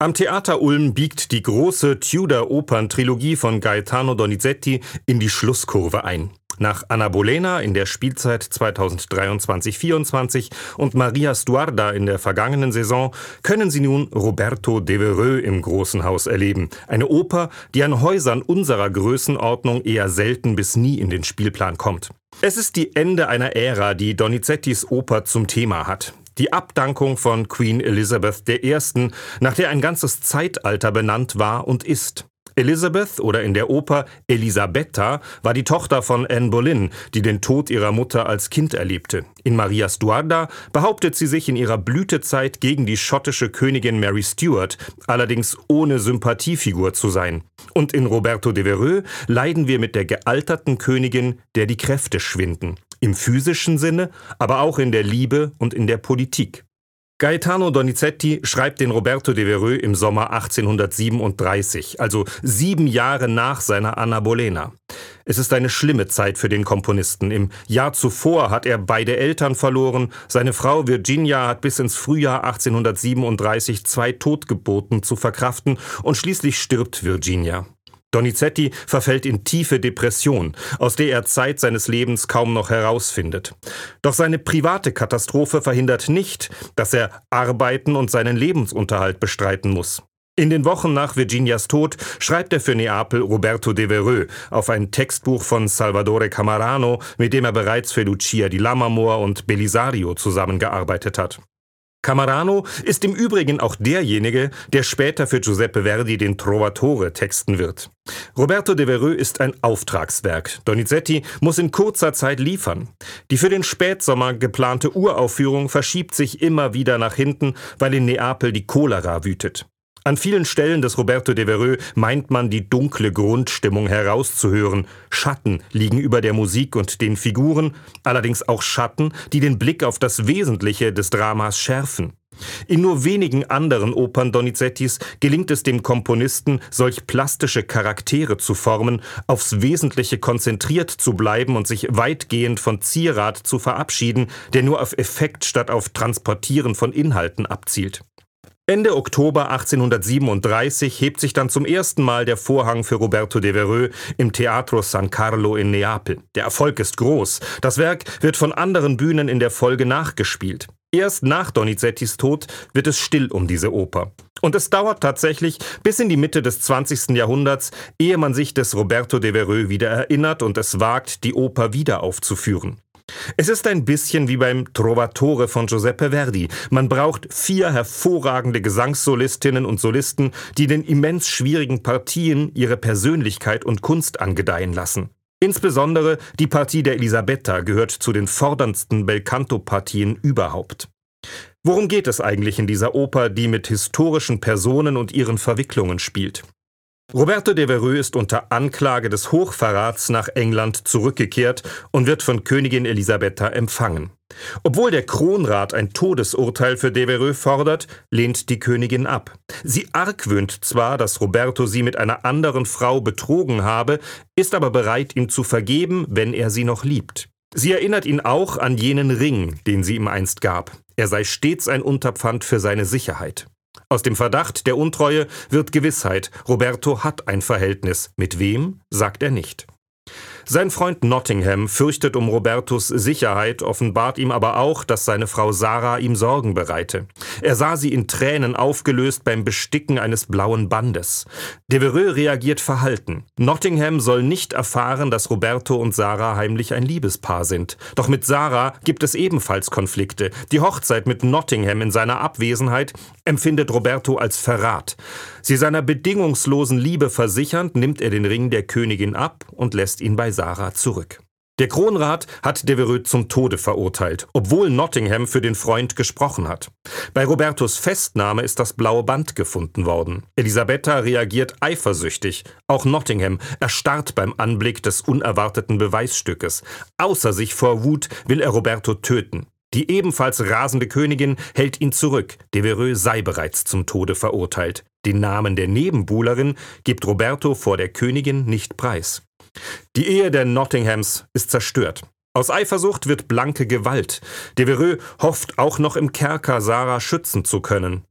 Am Theater Ulm biegt die große Tudor-Opern-Trilogie von Gaetano Donizetti in die Schlusskurve ein. Nach Anna Bolena in der Spielzeit 2023/24 und Maria Stuarda in der vergangenen Saison können Sie nun Roberto Devereux im Großen Haus erleben. Eine Oper, die an Häusern unserer Größenordnung eher selten bis nie in den Spielplan kommt. Es ist die Ende einer Ära, die Donizettis Oper zum Thema hat. Die Abdankung von Queen Elizabeth I., nach der ein ganzes Zeitalter benannt war und ist. Elizabeth oder in der Oper Elisabetta war die Tochter von Anne Boleyn, die den Tod ihrer Mutter als Kind erlebte. In Maria Stuarda behauptet sie sich in ihrer Blütezeit gegen die schottische Königin Mary Stuart, allerdings ohne Sympathiefigur zu sein. Und in Roberto Devereux leiden wir mit der gealterten Königin, der die Kräfte schwinden. Im physischen Sinne, aber auch in der Liebe und in der Politik. Gaetano Donizetti schreibt den Roberto Devereux im Sommer 1837, also 7 Jahre nach seiner Anna Bolena. Es ist eine schlimme Zeit für den Komponisten. Im Jahr zuvor hat er beide Eltern verloren, seine Frau Virginia hat bis ins Frühjahr 1837 2 Totgeburten zu verkraften und schließlich stirbt Virginia. Donizetti verfällt in tiefe Depression, aus der er Zeit seines Lebens kaum noch herausfindet. Doch seine private Katastrophe verhindert nicht, dass er arbeiten und seinen Lebensunterhalt bestreiten muss. In den Wochen nach Virginias Tod schreibt er für Neapel Roberto Devereux auf ein Textbuch von Salvatore Camarano, mit dem er bereits für Lucia di Lammermoor und Belisario zusammengearbeitet hat. Camarano ist im Übrigen auch derjenige, der später für Giuseppe Verdi den Trovatore texten wird. Roberto Devereux ist ein Auftragswerk. Donizetti muss in kurzer Zeit liefern. Die für den Spätsommer geplante Uraufführung verschiebt sich immer wieder nach hinten, weil in Neapel die Cholera wütet. An vielen Stellen des Roberto Devereux meint man, die dunkle Grundstimmung herauszuhören. Schatten liegen über der Musik und den Figuren, allerdings auch Schatten, die den Blick auf das Wesentliche des Dramas schärfen. In nur wenigen anderen Opern Donizettis gelingt es dem Komponisten, solch plastische Charaktere zu formen, aufs Wesentliche konzentriert zu bleiben und sich weitgehend von Zierat zu verabschieden, der nur auf Effekt statt auf Transportieren von Inhalten abzielt. Ende Oktober 1837 hebt sich dann zum ersten Mal der Vorhang für Roberto Devereux im Teatro San Carlo in Neapel. Der Erfolg ist groß. Das Werk wird von anderen Bühnen in der Folge nachgespielt. Erst nach Donizettis Tod wird es still um diese Oper. Und es dauert tatsächlich bis in die Mitte des 20. Jahrhunderts, ehe man sich des Roberto Devereux wieder erinnert und es wagt, die Oper wieder aufzuführen. Es ist ein bisschen wie beim Trovatore von Giuseppe Verdi. Man braucht 4 hervorragende Gesangssolistinnen und Solisten, die den immens schwierigen Partien ihre Persönlichkeit und Kunst angedeihen lassen. Insbesondere die Partie der Elisabetta gehört zu den forderndsten Belcanto-Partien überhaupt. Worum geht es eigentlich in dieser Oper, die mit historischen Personen und ihren Verwicklungen spielt? Roberto Devereux ist unter Anklage des Hochverrats nach England zurückgekehrt und wird von Königin Elisabetta empfangen. Obwohl der Kronrat ein Todesurteil für Devereux fordert, lehnt die Königin ab. Sie argwöhnt zwar, dass Roberto sie mit einer anderen Frau betrogen habe, ist aber bereit, ihm zu vergeben, wenn er sie noch liebt. Sie erinnert ihn auch an jenen Ring, den sie ihm einst gab. Er sei stets ein Unterpfand für seine Sicherheit. Aus dem Verdacht der Untreue wird Gewissheit, Roberto hat ein Verhältnis. Mit wem, sagt er nicht. Sein Freund Nottingham fürchtet um Robertos Sicherheit, offenbart ihm aber auch, dass seine Frau Sarah ihm Sorgen bereite. Er sah sie in Tränen aufgelöst beim Besticken eines blauen Bandes. Devereux reagiert verhalten. Nottingham soll nicht erfahren, dass Roberto und Sarah heimlich ein Liebespaar sind. Doch mit Sarah gibt es ebenfalls Konflikte. Die Hochzeit mit Nottingham in seiner Abwesenheit empfindet Roberto als Verrat. Sie seiner bedingungslosen Liebe versichernd, nimmt er den Ring der Königin ab und lässt ihn bei Sarah zurück. Der Kronrat hat Devereux zum Tode verurteilt, obwohl Nottingham für den Freund gesprochen hat. Bei Robertos Festnahme ist das blaue Band gefunden worden. Elisabetta reagiert eifersüchtig. Auch Nottingham erstarrt beim Anblick des unerwarteten Beweisstückes. Außer sich vor Wut will er Roberto töten. Die ebenfalls rasende Königin hält ihn zurück. Devereux sei bereits zum Tode verurteilt. Den Namen der Nebenbuhlerin gibt Roberto vor der Königin nicht preis. Die Ehe der Nottinghams ist zerstört. Aus Eifersucht wird blanke Gewalt. Devereux hofft auch noch im Kerker Sarah schützen zu können.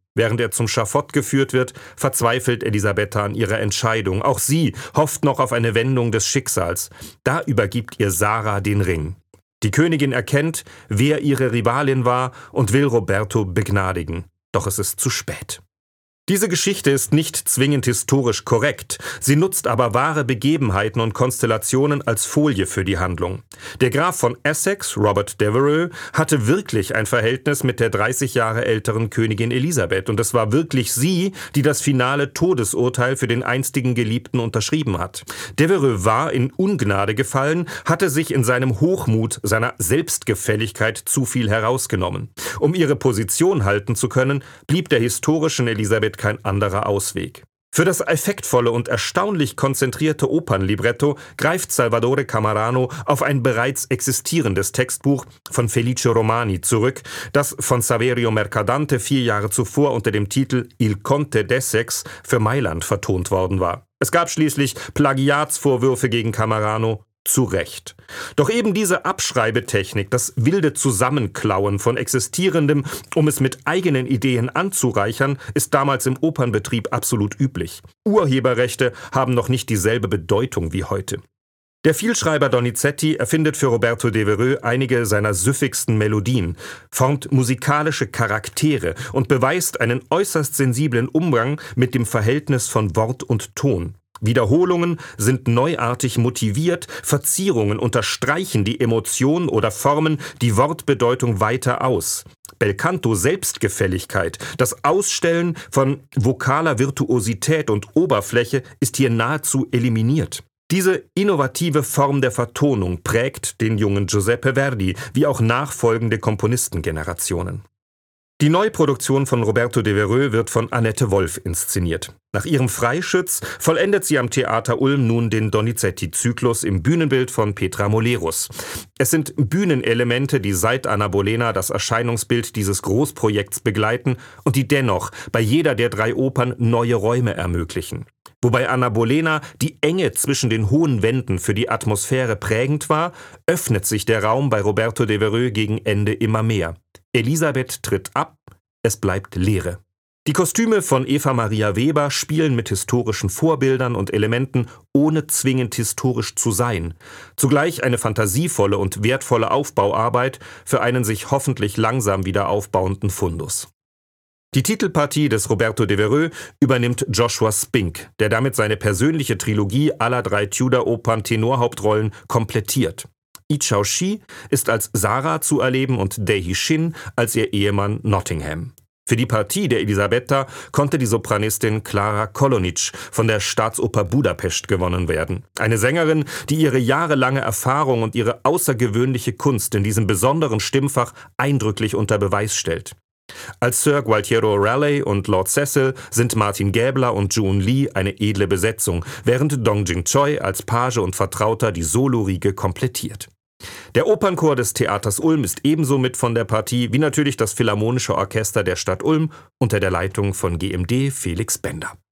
Während er zum Schafott geführt wird, verzweifelt Elisabetta an ihrer Entscheidung. Auch sie hofft noch auf eine Wendung des Schicksals. Da übergibt ihr Sarah den Ring. Die Königin erkennt, wer ihre Rivalin war und will Roberto begnadigen. Doch es ist zu spät. Diese Geschichte ist nicht zwingend historisch korrekt, sie nutzt aber wahre Begebenheiten und Konstellationen als Folie für die Handlung. Der Graf von Essex, Robert Devereux, hatte wirklich ein Verhältnis mit der 30 Jahre älteren Königin Elisabeth und es war wirklich sie, die das finale Todesurteil für den einstigen Geliebten unterschrieben hat. Devereux war in Ungnade gefallen, hatte sich in seinem Hochmut, seiner Selbstgefälligkeit zu viel herausgenommen. Um ihre Position halten zu können, blieb der historischen Elisabeth kein anderer Ausweg. Für das effektvolle und erstaunlich konzentrierte Opernlibretto greift Salvatore Camarano auf ein bereits existierendes Textbuch von Felice Romani zurück, das von Saverio Mercadante 4 Jahre zuvor unter dem Titel Il Conte d'Essex für Mailand vertont worden war. Es gab schließlich Plagiatsvorwürfe gegen Camarano. Zu Recht. Doch eben diese Abschreibetechnik, das wilde Zusammenklauen von Existierendem, um es mit eigenen Ideen anzureichern, ist damals im Opernbetrieb absolut üblich. Urheberrechte haben noch nicht dieselbe Bedeutung wie heute. Der Vielschreiber Donizetti erfindet für Roberto Devereux einige seiner süffigsten Melodien, formt musikalische Charaktere und beweist einen äußerst sensiblen Umgang mit dem Verhältnis von Wort und Ton. Wiederholungen sind neuartig motiviert, Verzierungen unterstreichen die Emotion oder formen die Wortbedeutung weiter aus. Belcanto Selbstgefälligkeit, das Ausstellen von vokaler Virtuosität und Oberfläche ist hier nahezu eliminiert. Diese innovative Form der Vertonung prägt den jungen Giuseppe Verdi, wie auch nachfolgende Komponistengenerationen. Die Neuproduktion von Roberto Devereux wird von Annette Wolf inszeniert. Nach ihrem Freischütz vollendet sie am Theater Ulm nun den Donizetti-Zyklus im Bühnenbild von Petra Molerus. Es sind Bühnenelemente, die seit Anna Bolena das Erscheinungsbild dieses Großprojekts begleiten und die dennoch bei jeder der 3 Opern neue Räume ermöglichen. Wobei Anna Bolena die Enge zwischen den hohen Wänden für die Atmosphäre prägend war, öffnet sich der Raum bei Roberto Devereux gegen Ende immer mehr. Elisabeth tritt ab, es bleibt Leere. Die Kostüme von Eva Maria Weber spielen mit historischen Vorbildern und Elementen, ohne zwingend historisch zu sein. Zugleich eine fantasievolle und wertvolle Aufbauarbeit für einen sich hoffentlich langsam wieder aufbauenden Fundus. Die Titelpartie des Roberto Devereux übernimmt Joshua Spink, der damit seine persönliche Trilogie aller 3 Tudor-Opern-Tenorhauptrollen komplettiert. Yi Chao-shi ist als Sarah zu erleben und Daihy Shin als ihr Ehemann Nottingham. Für die Partie der Elisabetta konnte die Sopranistin Klára Kolonic von der Staatsoper Budapest gewonnen werden. Eine Sängerin, die ihre jahrelange Erfahrung und ihre außergewöhnliche Kunst in diesem besonderen Stimmfach eindrücklich unter Beweis stellt. Als Sir Gualtiero Raleigh und Lord Cecil sind Martin Gäbler und June Lee eine edle Besetzung, während Dong Jing-choi als Page und Vertrauter die Soloriege komplettiert. Der Opernchor des Theaters Ulm ist ebenso mit von der Partie wie natürlich das Philharmonische Orchester der Stadt Ulm unter der Leitung von GMD Felix Bender.